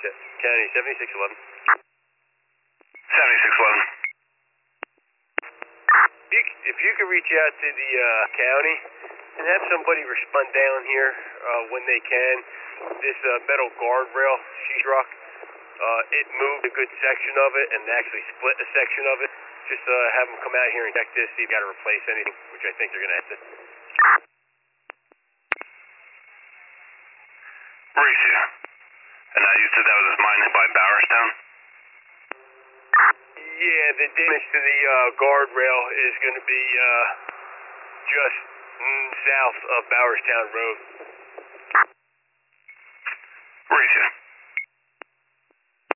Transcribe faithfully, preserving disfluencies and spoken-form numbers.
County seventy-six eleven. seventy-six eleven. You, if you could reach out to the uh, county and have somebody respond down here uh, when they can, this uh, metal guardrail sheetrock, uh, it moved a good section of it and actually split a section of it. Just uh, have them come out here and check this, see if you got to replace anything, which I think they're going to have to. Mauricio. And now you said that was mine by Bowerstown? Yeah, the damage to the uh, guardrail is going to be uh, just mm, south of Bowerstown Road. Mauricio.